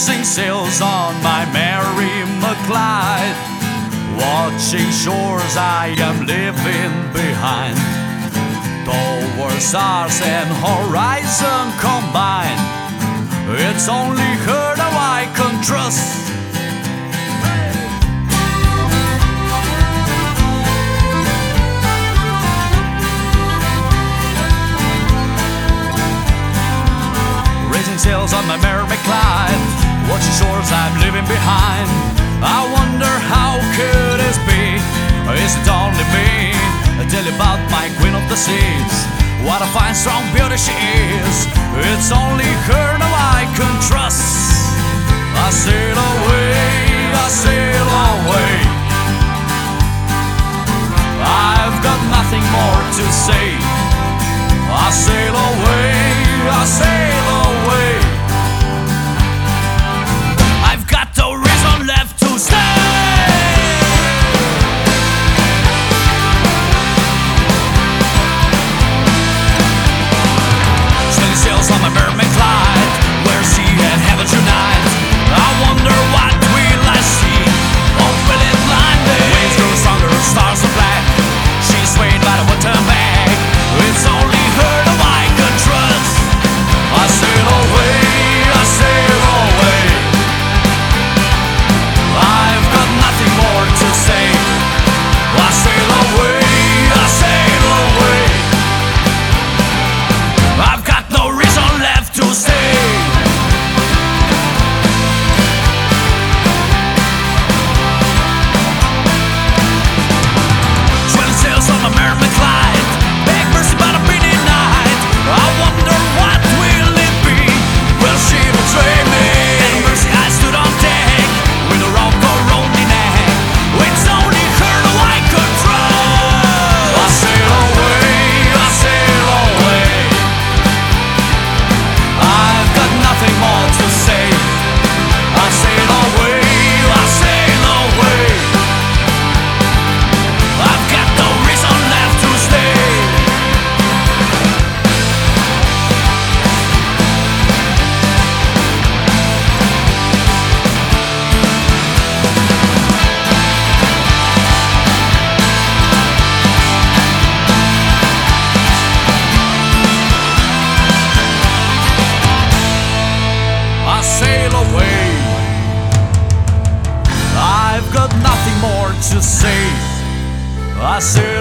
raising sails on my Mary McLeod, watching shores I am leaving behind. Towards stars and horizon combined, it's only her now I can trust. Raising sails on my Mary McLeod, watching shores I'm leaving behind. I wonder how could this be? Is it only me? I tell you about my queen of the seas, what a fine strong beauty she is. It's only her now I can trust. I sail away, I sail away. I've got nothing more to say. I sail away, I sail away. I've got no reason left to stay. Setting sails on my Mary McLeod, where sea and heaven unite. I wonder what will I see, or will it blind me? Waves grow stronger, stars are black. She's swayed by the water back. It's only her that I can trust. I sail away, I sail away. I've got nothing more to say. I sail away, I sail away. I've got no reason left to stay. Swelling sails on my Mary McLeod, beg mercy but I've been denied. I wonder what will it be? Will she betray me? And mercy I stood on deck with a rope around my neck. It's only her who I could trust. I sail away, I sail away. I've got nothing more to say. I sail away, I sail away. I've got no reason left to stay. I sail away. I've got nothing more to say. I sail